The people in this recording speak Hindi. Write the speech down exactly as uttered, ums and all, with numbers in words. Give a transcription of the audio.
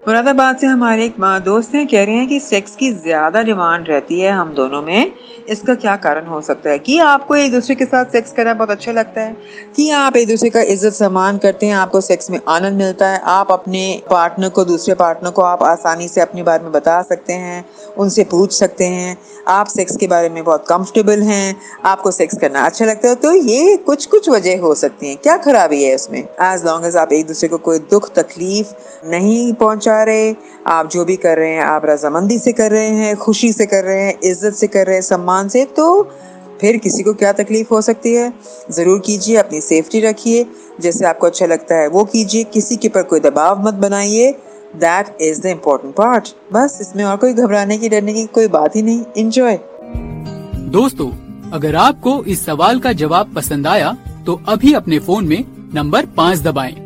मुरादाबाद से हमारे एक माँ दोस्त हैं, कह रहे हैं कि सेक्स की ज्यादा डिमांड रहती है हम दोनों में। इसका क्या कारण हो सकता है? कि आपको एक दूसरे के साथ सेक्स करना बहुत अच्छा लगता है, कि आप एक दूसरे का इज्जत सम्मान करते हैं, आपको सेक्स में आनंद मिलता है, आप अपने पार्टनर को दूसरे पार्टनर को आप आसानी से अपने बारे में बता सकते हैं, उनसे पूछ सकते हैं, आप सेक्स के बारे में बहुत कंफर्टेबल हैं, आपको सेक्स करना अच्छा लगता है। तो ये कुछ कुछ वजह हो सकती हैं। क्या खराबी है उसमें? एज लॉन्ग एज आप एक दूसरे को कोई दुख तकलीफ नहीं पहुंचा रहे, आप जो भी कर रहे हैं आप रजामंदी से कर रहे हैं, खुशी से कर रहे हैं, इज्जत से कर रहे हैं, सम्मान से, तो फिर किसी को क्या तकलीफ हो सकती है? ज़रूर कीजिए, अपनी सेफ्टी रखिए, जैसे आपको अच्छा लगता है वो कीजिए, किसी के ऊपर कोई दबाव मत बनाइए। That is the important part. बस इसमें और कोई घबराने की डरने की कोई बात ही नहीं। एंजॉय। दोस्तों, अगर आपको इस सवाल का जवाब पसंद आया तो अभी अपने फोन में नंबर पाँच दबाएं।